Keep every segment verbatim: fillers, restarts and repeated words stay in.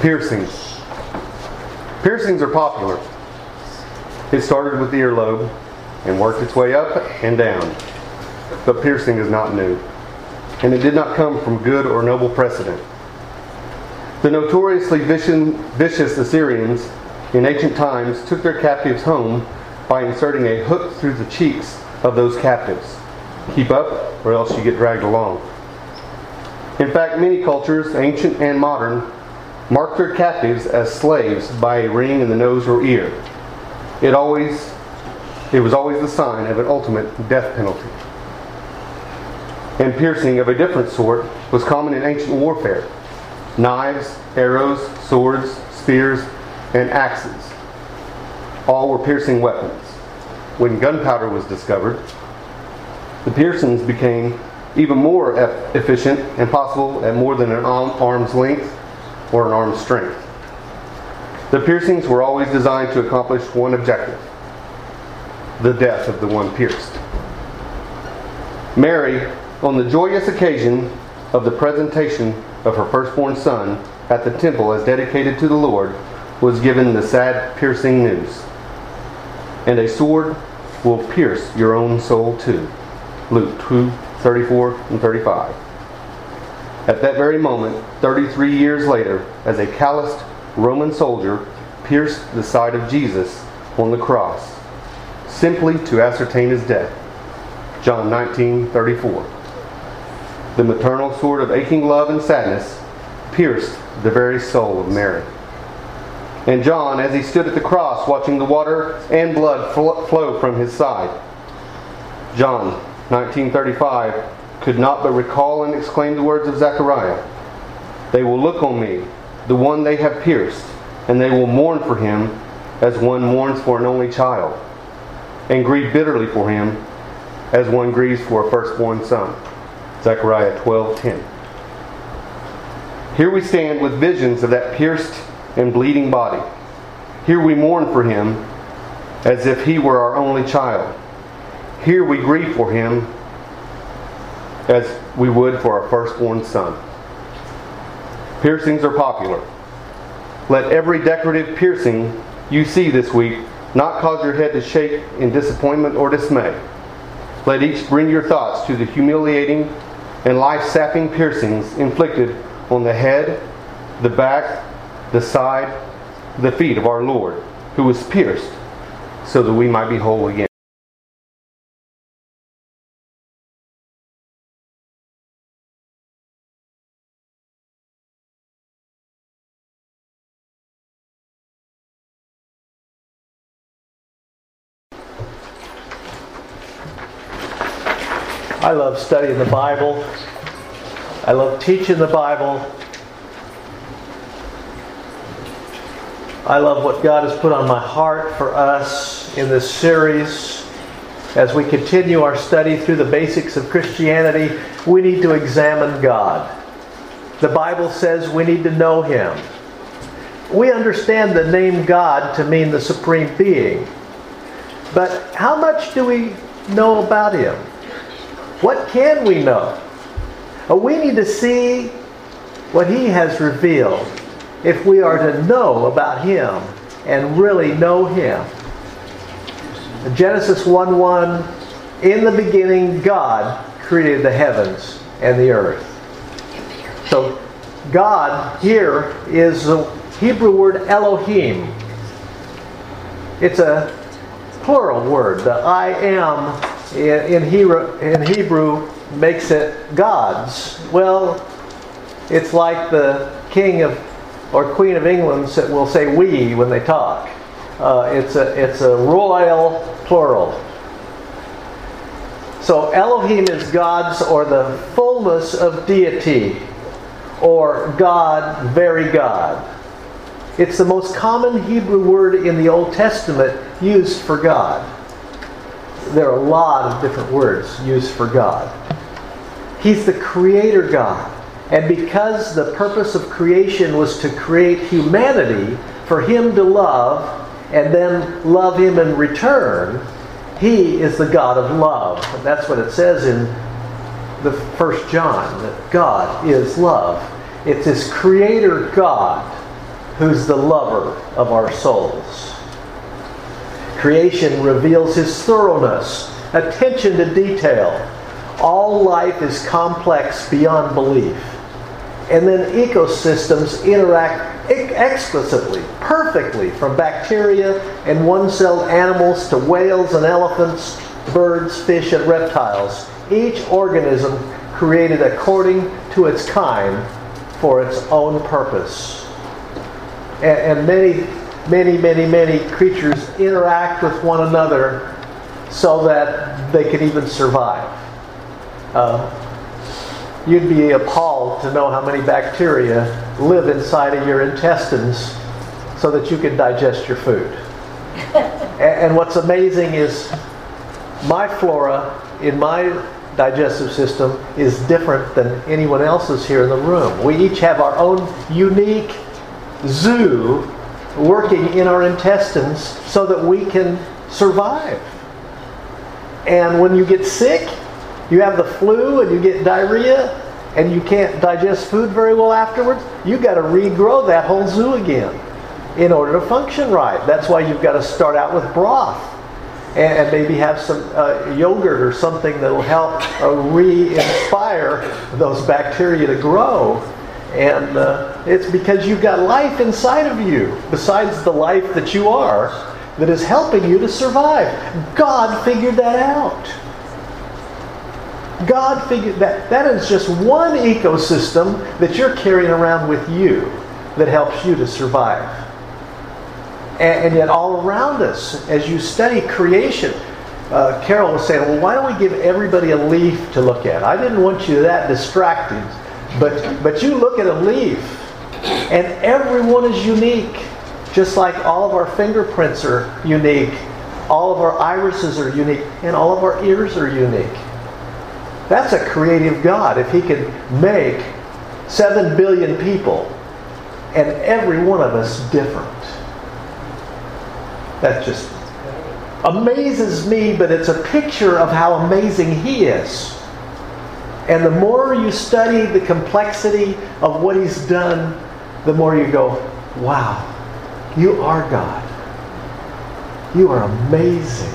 Piercings. Piercings are popular. It started with the earlobe and worked its way up and down. But piercing is not new, and it did not come from good or noble precedent. The notoriously vicious Assyrians in ancient times took their captives home by inserting a hook through the cheeks of those captives. Keep up, or else you get dragged along. In fact, many cultures, ancient and modern, marked their captives as slaves by a ring in the nose or ear. It always, it was always the sign of an ultimate death penalty. And piercing of a different sort was common in ancient warfare. Knives, arrows, swords, spears, and axes. All were piercing weapons. When gunpowder was discovered, the piercings became even more efficient and possible at more than an arm's length or an arm's strength. The piercings were always designed to accomplish one objective: the death of the one pierced. Mary, on the joyous occasion of the presentation of her firstborn son at the temple as dedicated to the Lord, was given the sad piercing news: "And a sword will pierce your own soul too." Luke two, thirty-four and thirty-five. At that very moment, thirty-three years later, as a calloused Roman soldier pierced the side of Jesus on the cross, simply to ascertain his death. John nineteen, thirty-four. The maternal sword of aching love and sadness pierced the very soul of Mary. And John, as he stood at the cross watching the water and blood flow from his side, John nineteen thirty-five, could not but recall and exclaim the words of Zechariah: "They will look on me, the one they have pierced, and they will mourn for him as one mourns for an only child, and grieve bitterly for him as one grieves for a firstborn son." Zechariah twelve ten. Here we stand with visions of that pierced and bleeding body. Here we mourn for him as if he were our only child. Here we grieve for him as we would for our firstborn son. Piercings are popular. Let every decorative piercing you see this week not cause your head to shake in disappointment or dismay. Let each bring your thoughts to the humiliating and life-sapping piercings inflicted on the head, the back, the side, the feet of our Lord, who was pierced so that we might be whole again. I love studying the Bible. I love teaching the Bible. I love what God has put on my heart for us in this series. As we continue our study through the basics of Christianity, we need to examine God. The Bible says we need to know Him. We understand the name God to mean the Supreme Being. But how much do we know about Him? What can we know? We need to see what He has revealed if we are to know about Him and really know Him. Genesis one one, in the beginning God created the heavens and the earth. So God here is the Hebrew word Elohim. It's a plural word. The I am in Hebrew, in Hebrew makes it gods. Well, it's like the king of or queen of England that will say we when they talk. Uh, it's a it's a royal plural. So Elohim is gods, or the fullness of deity, or God, very God. It's the most common Hebrew word in the Old Testament used for God. There are a lot of different words used for God. He's the Creator God. And because the purpose of creation was to create humanity for Him to love and then love Him in return, He is the God of love. And that's what it says in the First John, that God is love. It's this Creator God who's the lover of our souls. Creation reveals His thoroughness, attention to detail. All life is complex beyond belief. And then ecosystems interact exquisitely, perfectly, from bacteria and one-celled animals to whales and elephants, birds, fish, and reptiles. Each organism created according to its kind for its own purpose. And, and many, many, many, many creatures interact with one another so that they can even survive. Uh, you'd be appalled to know how many bacteria live inside of your intestines so that you can digest your food. and, and what's amazing is my flora in my digestive system is different than anyone else's here in the room. We each have our own unique zoo working in our intestines so that we can survive. And when you get sick, you have the flu and you get diarrhea and you can't digest food very well afterwards, you've got to regrow that whole zoo again in order to function right. That's why you've got to start out with broth and maybe have some uh, yogurt or something that will help uh, re-inspire those bacteria to grow. And uh, it's because you've got life inside of you, besides the life that you are, that is helping you to survive. God figured that out. God figured that. That is just one ecosystem that you're carrying around with you that helps you to survive. And, and yet all around us, as you study creation, uh, Carol was saying, well, why don't we give everybody a leaf to look at? I didn't want you that distracted. But, but you look at a leaf, and everyone is unique. Just like all of our fingerprints are unique, all of our irises are unique, and all of our ears are unique. That's a creative God. If He could make seven billion people, and every one of us different. That just amazes me, but it's a picture of how amazing He is. And the more you study the complexity of what He's done, the more you go, wow, you are God. You are amazing.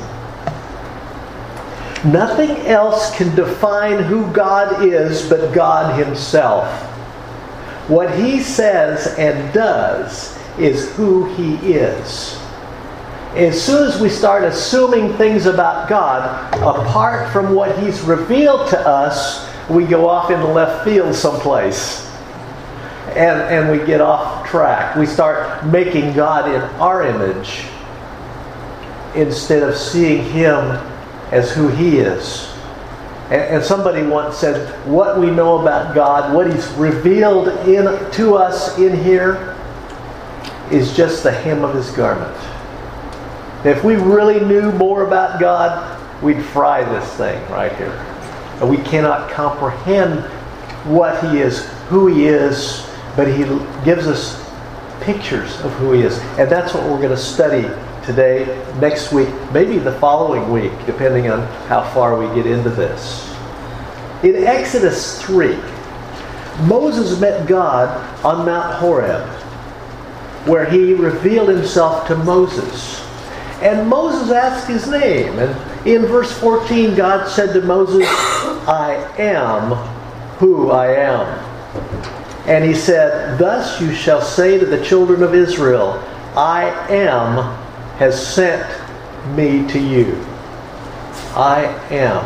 Nothing else can define who God is but God Himself. What He says and does is who He is. As soon as we start assuming things about God, apart from what He's revealed to us, we go off into left field someplace. And, and we get off track. We start making God in our image instead of seeing Him as who He is. And, and somebody once said, what we know about God, what He's revealed in to us in here, is just the hem of His garment. If we really knew more about God, we'd fry this thing right here. And we cannot comprehend what He is, who He is, but He gives us pictures of who He is. And that's what we're going to study today, next week, maybe the following week, depending on how far we get into this. In Exodus three, Moses met God on Mount Horeb, where He revealed Himself to Moses. And Moses asked his name. And in verse fourteen, God said to Moses, I am who I am. And He said, thus you shall say to the children of Israel, I am has sent me to you. I am.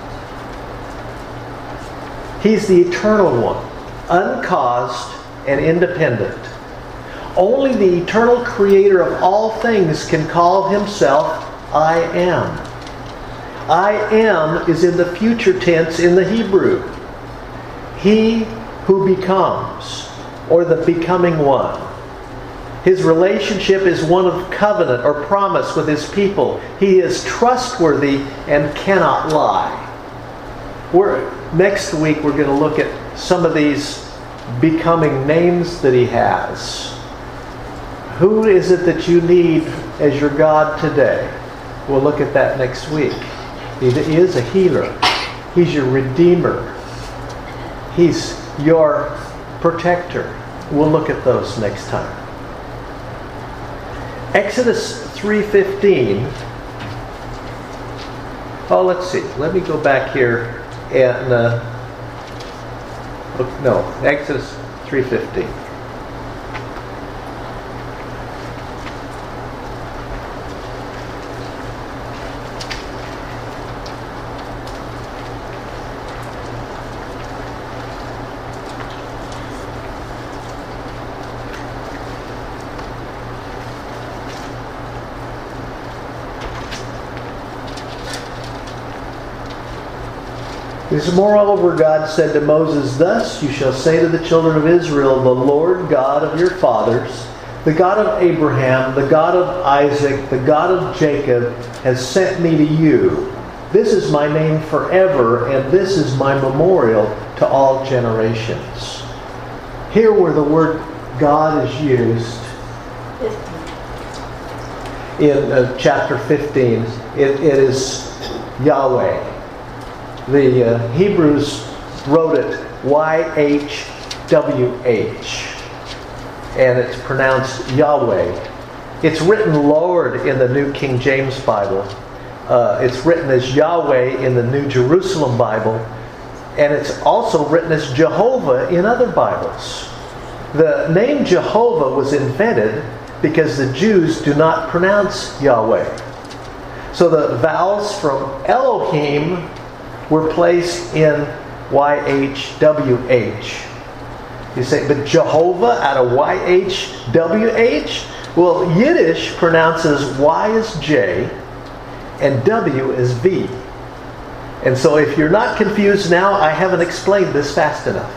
He's the eternal one, uncaused and independent. Only the eternal creator of all things can call Himself I am. I am is in the future tense in the Hebrew. He who becomes, or the becoming one. His relationship is one of covenant or promise with His people. He is trustworthy and cannot lie. We're, next week we're going to look at some of these becoming names that He has. Who is it that you need as your God today? We'll look at that next week. He is a healer. He's your redeemer. He's your protector. We'll look at those next time. Exodus three fifteen. Oh, let's see. Let me go back here and uh, look, no, Exodus three fifteen. This moreover, God said to Moses, "Thus you shall say to the children of Israel, the Lord God of your fathers, the God of Abraham, the God of Isaac, the God of Jacob, has sent me to you. This is my name forever, and this is my memorial to all generations." Here where the word God is used in uh, chapter fifteen, it, it is Yahweh. The uh, Hebrews wrote it Y H W H, and it's pronounced Yahweh. It's written Lord in the New King James Bible. Uh, it's written as Yahweh in the New Jerusalem Bible, and it's also written as Jehovah in other Bibles. The name Jehovah was invented because the Jews do not pronounce Yahweh. So the vowels from Elohim were placed in Y H W H. You say, but Jehovah out of Y H W H? Well, Yiddish pronounces Y as J and W as V. And so if you're not confused now, I haven't explained this fast enough.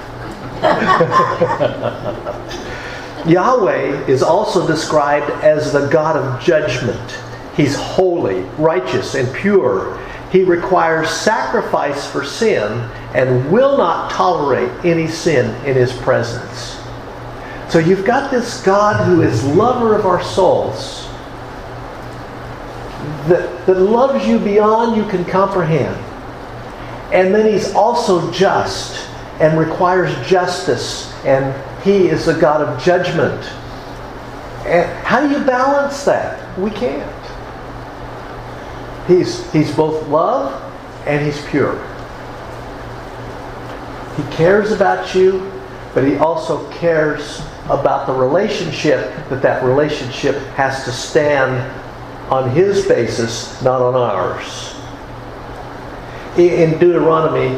Yahweh is also described as the God of judgment. He's holy, righteous, and pure. He requires sacrifice for sin and will not tolerate any sin in His presence. So you've got this God who is lover of our souls, that, that loves you beyond you can comprehend. And then He's also just and requires justice, and He is a God of judgment. And how do you balance that? We can't. He's, he's both love and He's pure. He cares about you, but He also cares about the relationship, that that relationship has to stand on His basis, not on ours. In Deuteronomy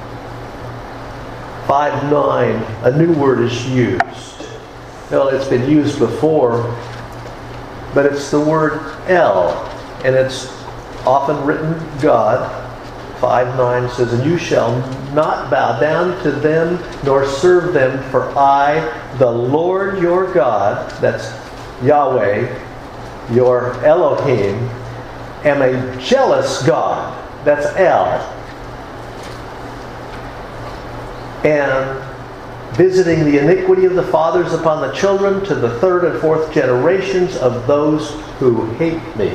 five nine, a new word is used. Well, it's been used before, but it's the word El, and it's often written God. five nine says, "And you shall not bow down to them nor serve them, for I, the Lord your God," that's Yahweh, your Elohim, "am a jealous God," that's El, "and visiting the iniquity of the fathers upon the children to the third and fourth generations of those who hate me."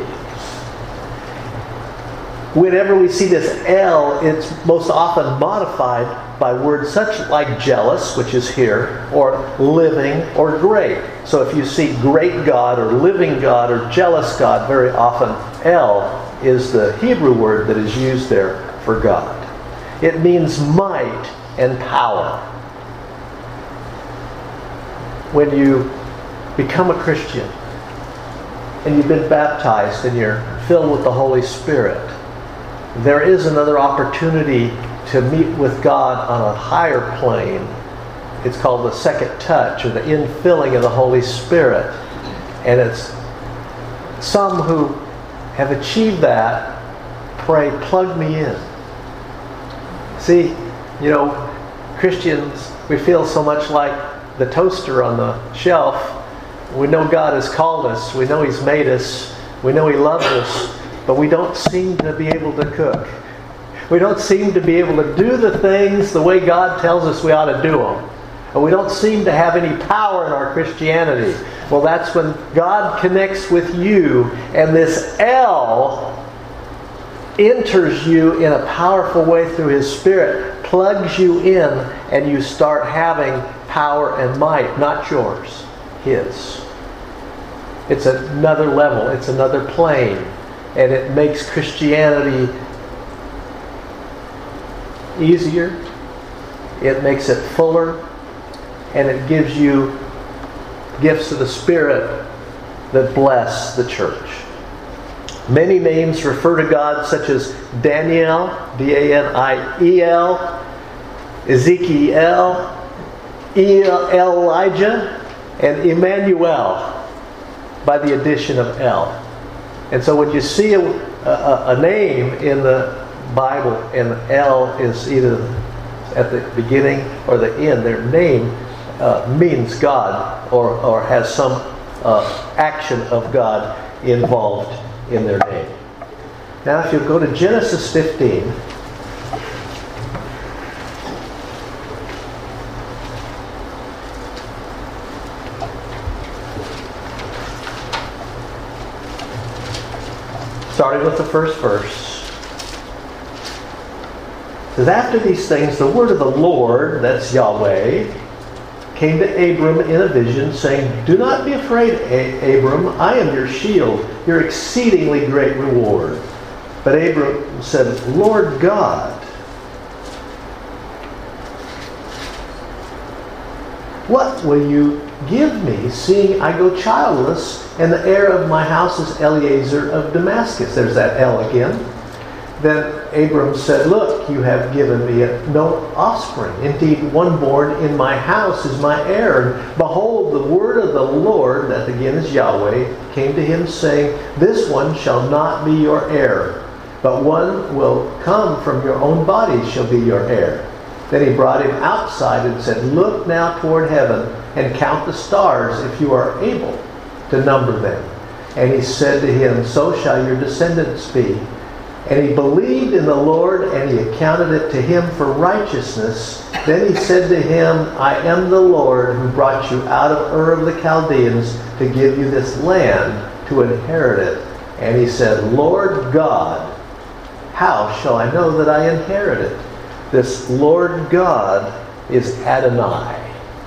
Whenever we see this El, it's most often modified by words such like jealous, which is here, or living, or great. So if you see great God, or living God, or jealous God, very often El is the Hebrew word that is used there for God. It means might and power. When you become a Christian, and you've been baptized, and you're filled with the Holy Spirit, there is another opportunity to meet with God on a higher plane. It's called the second touch, or the infilling of the Holy Spirit. And it's some who have achieved that pray, "Plug me in." See, you know, Christians, we feel so much like the toaster on the shelf. We know God has called us. We know He's made us. We know He loves us. But we don't seem to be able to cook. We don't seem to be able to do the things the way God tells us we ought to do them. And we don't seem to have any power in our Christianity. Well, that's when God connects with you, and this El enters you in a powerful way through His Spirit, plugs you in, and you start having power and might, not yours, His. It's another level. It's another plane. And it makes Christianity easier. It makes it fuller. And it gives you gifts of the Spirit that bless the church. Many names refer to God, such as Daniel, D A N I E L, Ezekiel, Elijah, and Emmanuel, by the addition of El. And so when you see a, a, a name in the Bible and El is either at the beginning or the end, their name uh, means God or, or has some uh, action of God involved in their name. Now if you go to Genesis fifteen, starting with the first verse. It says, after these things, the word of the Lord, that's Yahweh, came to Abram in a vision, saying, do not be afraid, a- Abram, I am your shield, your exceedingly great reward. But Abram said, Lord God, what will you give me, seeing I go childless, and the heir of my house is Eliezer of Damascus? There's that El again. Then Abram said, look, you have given me no offspring. Indeed, one born in my house is my heir. And behold, the word of the Lord, that again is Yahweh, came to him, saying, this one shall not be your heir, but one will come from your own body shall be your heir. Then he brought him outside and said, look now toward heaven and count the stars, if you are able to number them. And he said to him, so shall your descendants be. And he believed in the Lord, and he accounted it to him for righteousness. Then he said to him, I am the Lord who brought you out of Ur of the Chaldeans to give you this land to inherit it. And he said, Lord God, how shall I know that I inherit it? This Lord God is Adonai.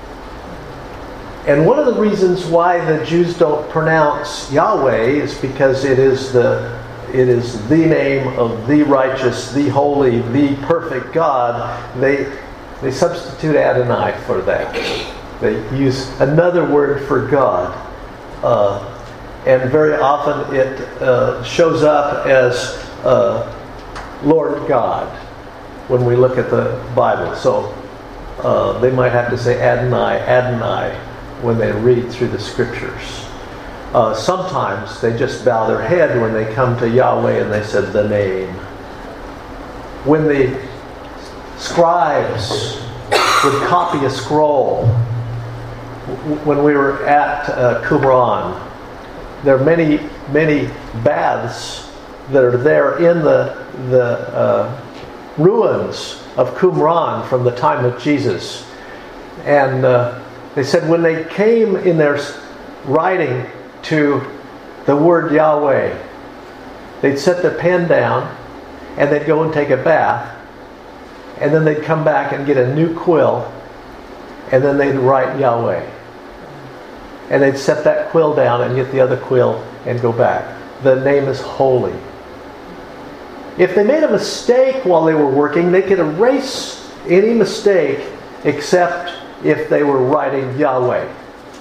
And one of the reasons why the Jews don't pronounce Yahweh is because it is the it is the name of the righteous, the holy, the perfect God. They they substitute Adonai for that. They use another word for God. Uh, and very often it uh, shows up as uh, Lord God when we look at the Bible. So uh, they might have to say Adonai, Adonai when they read through the scriptures. Uh, sometimes they just bow their head when they come to Yahweh and they said the name. When the scribes would copy a scroll, when we were at uh, Qumran, there are many, many baths that are there in the, the uh, ruins of Qumran from the time of Jesus. And uh, they said when they came in their writing to the word Yahweh, they'd set their pen down and they'd go and take a bath, and then they'd come back and get a new quill, and then they'd write Yahweh. And they'd set that quill down and get the other quill and go back. The name is holy. If they made a mistake while they were working, they could erase any mistake except if they were writing Yahweh.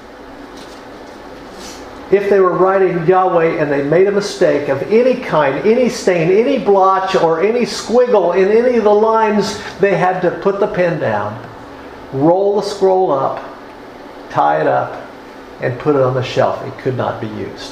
If they were writing Yahweh and they made a mistake of any kind, any stain, any blotch, or any squiggle in any of the lines, they had to put the pen down, roll the scroll up, tie it up, and put it on the shelf. It could not be used.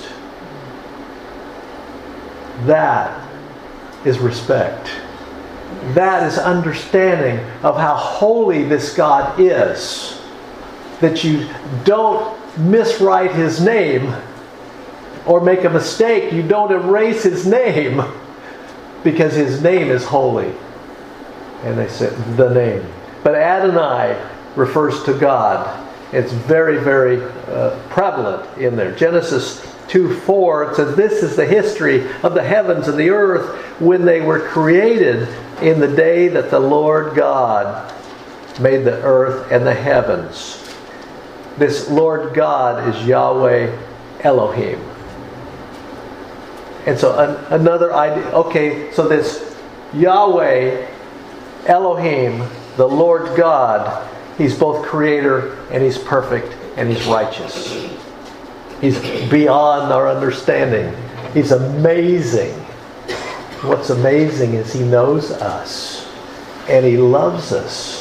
That is respect. That is understanding of how holy this God is. That you don't miswrite His name or make a mistake. You don't erase His name because His name is holy. And they said the name. But Adonai refers to God. It's very, very uh, prevalent in there. Genesis two four, it says, this is the history of the heavens and the earth when they were created in the day that the Lord God made the earth and the heavens. This Lord God is Yahweh Elohim. And so an, another idea, okay, so this Yahweh, Elohim, the Lord God, He's both creator and He's perfect and He's righteous. He's beyond our understanding. He's amazing. What's amazing is He knows us and He loves us.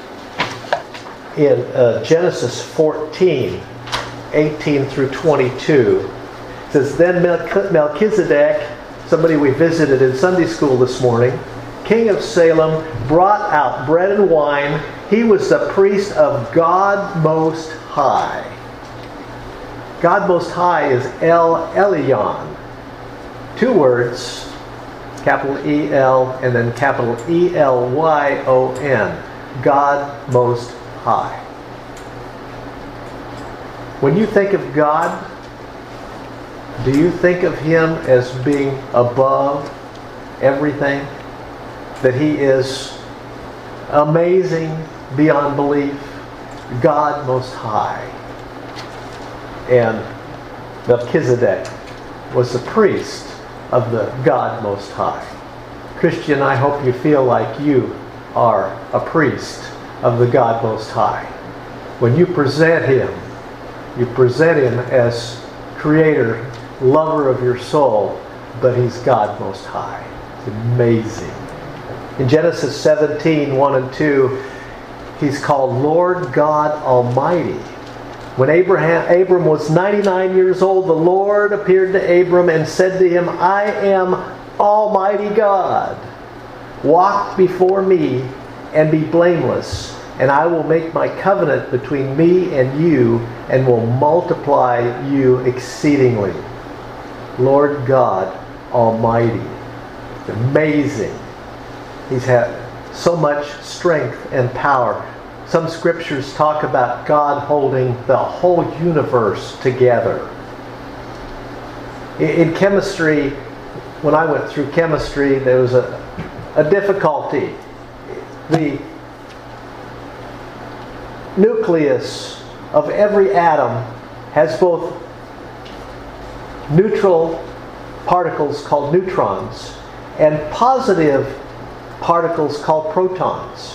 In uh, Genesis fourteen, eighteen through twenty-two, it says, Then Melchizedek, somebody we visited in Sunday school this morning, king of Salem, brought out bread and wine. He was the priest of God Most High. God Most High is El Elyon. Two words, capital E L and then capital E L Y O N. God Most High. When you think of God, do you think of Him as being above everything? That He is amazing beyond belief? God Most High. And Melchizedek was the priest of the God Most High. Christian, I hope you feel like you are a priest of the God Most High. When you present Him, you present Him as Creator, lover of your soul, but He's God Most High. It's amazing. In Genesis seventeen, one and two, He's called Lord God Almighty. When Abraham, Abram was ninety-nine years old, the Lord appeared to Abram and said to him, I am Almighty God. Walk before me and be blameless, and I will make my covenant between me and you and will multiply you exceedingly. Lord God Almighty. It's amazing. He's had so much strength and power. Some scriptures talk about God holding the whole universe together. In chemistry, when I went through chemistry, there was a, a difficulty. The nucleus of every atom has both neutral particles called neutrons and positive particles called protons.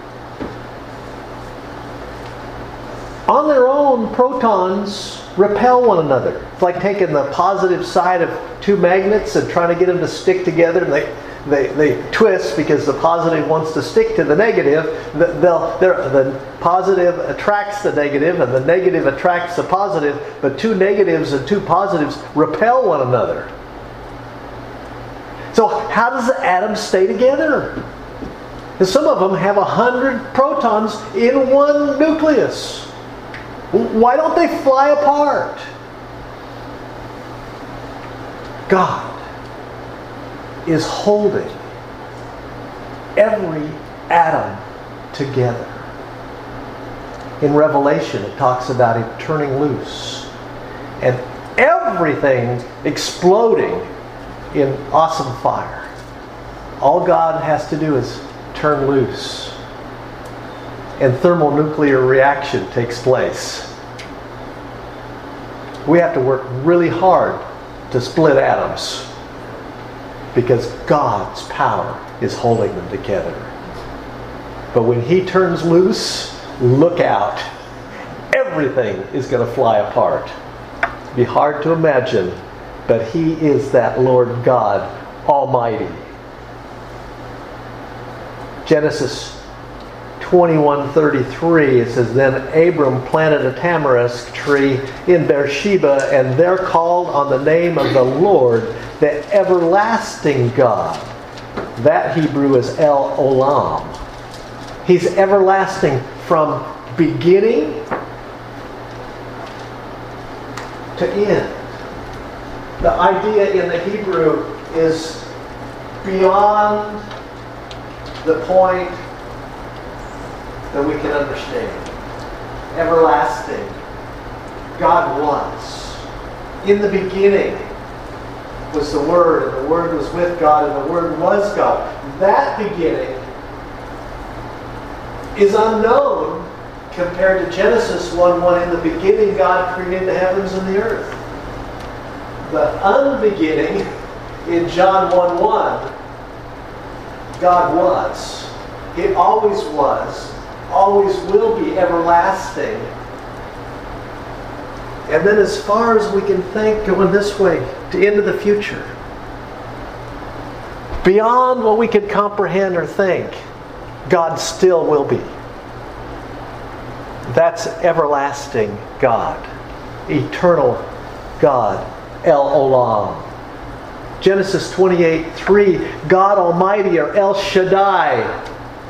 On their own, protons repel one another. It's like taking the positive side of two magnets and trying to get them to stick together, and they They, they twist because the positive wants to stick to the negative. The, they'll, the positive attracts the negative and the negative attracts the positive, but two negatives and two positives repel one another. So how does the atom stay together? And some of them have a hundred protons in one nucleus. Why don't they fly apart? God is holding every atom together. In Revelation, it talks about Him turning loose and everything exploding in awesome fire. All God has to do is turn loose, and thermonuclear reaction takes place. We have to work really hard to split atoms, because God's power is holding them together. But when He turns loose, look out. Everything is going to fly apart. It'd be hard to imagine, but He is that Lord God Almighty. Genesis twenty-one thirty-three, it says, Then Abram planted a tamarisk tree in Beersheba, and there called on the name of the Lord, the everlasting God. That Hebrew is El Olam. He's everlasting from beginning to end. The idea in the Hebrew is beyond the point that we can understand. Everlasting. God was. In the beginning was the Word, and the Word was with God, and the Word was God. That beginning is unknown compared to Genesis one one. In the beginning God created the heavens and the earth. the unbeginning in John one one, God was. It always was, always will be everlasting. And then as far as we can think, going this way, to into the future. Beyond what we could comprehend or think, God still will be. That's everlasting God. Eternal God. El Olam. Genesis twenty-eight three, God Almighty, or El Shaddai.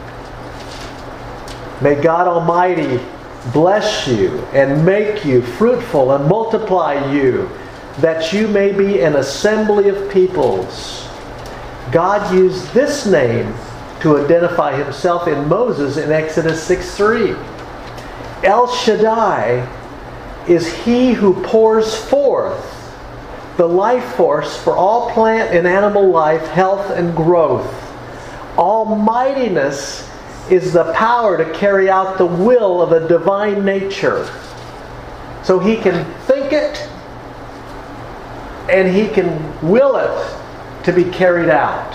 May God Almighty bless you and make you fruitful and multiply you, that you may be an assembly of peoples. God used this name to identify himself in Moses in Exodus six three. El Shaddai is he who pours forth the life force for all plant and animal life, health and growth. Almightiness is the power to carry out the will of a divine nature. So he can think it and he can will it to be carried out.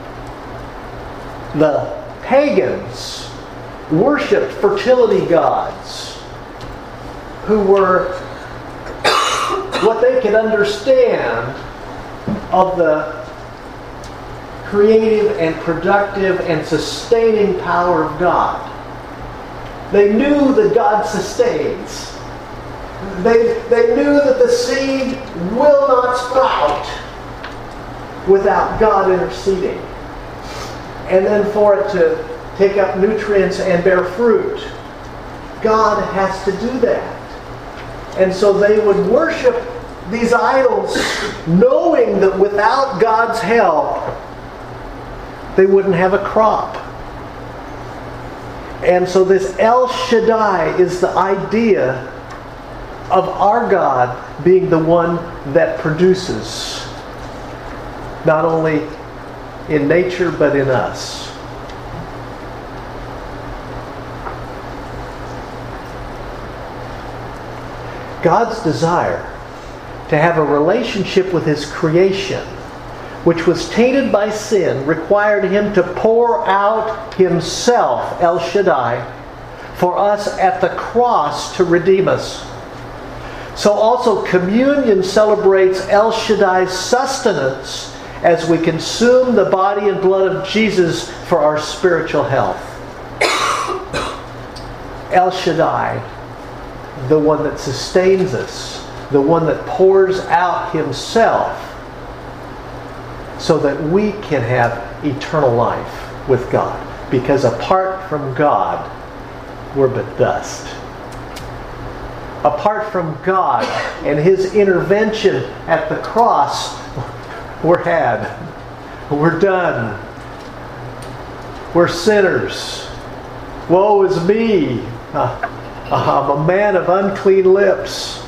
The pagans worshipped fertility gods who were what they could understand of the creative and productive and sustaining power of God. They knew that God sustains. They, they knew that the seed will not sprout without God interceding. And then for it to take up nutrients and bear fruit, God has to do that. And so they would worship these idols knowing that without God's help, they wouldn't have a crop. And so this El Shaddai is the idea of our God being the one that produces, not only in nature but in us. God's desire to have a relationship with his creation, which was tainted by sin, required him to pour out himself, El Shaddai, for us at the cross to redeem us. So also communion celebrates El Shaddai's sustenance as we consume the body and blood of Jesus for our spiritual health. El Shaddai, the one that sustains us, the one that pours out himself so that we can have eternal life with God. Because apart from God, we're but dust. Apart from God and his intervention at the cross, we're had. We're done. We're sinners. Woe is me. Uh, I'm a man of unclean lips.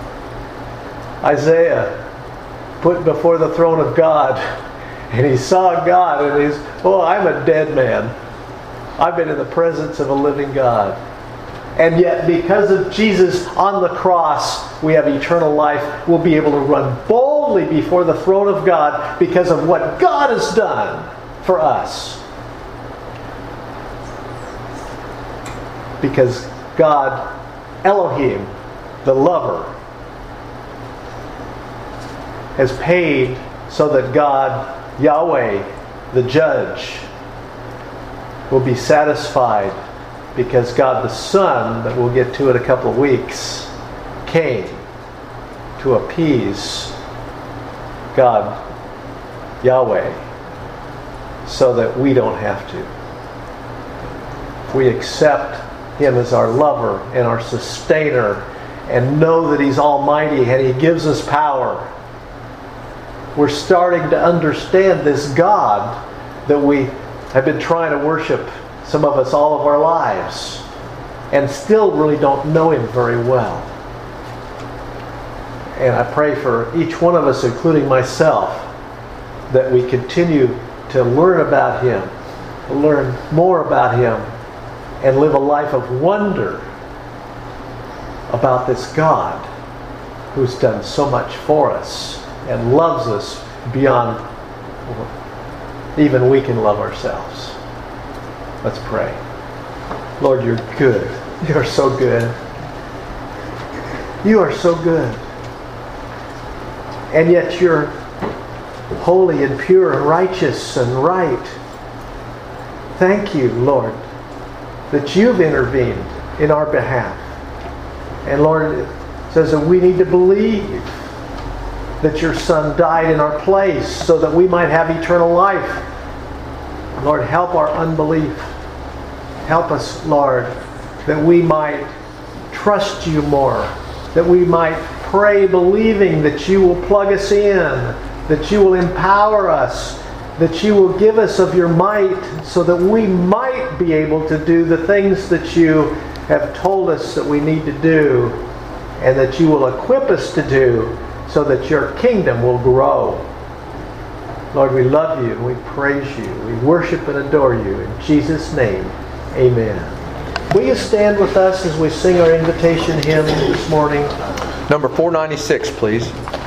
Isaiah put before the throne of God, and he saw God, and he's, oh, I'm a dead man. I've been in the presence of a living God. And yet, because of Jesus on the cross, we have eternal life. We'll be able to run boldly before the throne of God because of what God has done for us. Because God, Elohim, the lover, has paid so that God, Yahweh, the judge, will be satisfied because God the Son, that we'll get to in a couple of weeks, came to appease God, Yahweh, so that we don't have to. If we accept him as our lover and our sustainer and know that he's almighty and he gives us power, we're starting to understand this God that we have been trying to worship, some of us, all of our lives, and still really don't know him very well. And I pray for each one of us, including myself, that we continue to learn about him, learn more about him, and live a life of wonder about this God who's done so much for us and loves us beyond even we can love ourselves. Let's pray. Lord, you're good. You're so good. You are so good. And yet you're holy and pure and righteous and right. Thank you, Lord, that you've intervened in our behalf. And Lord, it says that we need to believe that your Son died in our place so that we might have eternal life. Lord, help our unbelief. Help us, Lord, that we might trust you more, that we might pray believing that you will plug us in, that you will empower us, that you will give us of your might so that we might be able to do the things that you have told us that we need to do, and that you will equip us to do so that your kingdom will grow. Lord, we love you and we praise you. We worship and adore you. In Jesus' name, amen. Will you stand with us as we sing our invitation hymn this morning? Number four ninety-six, please.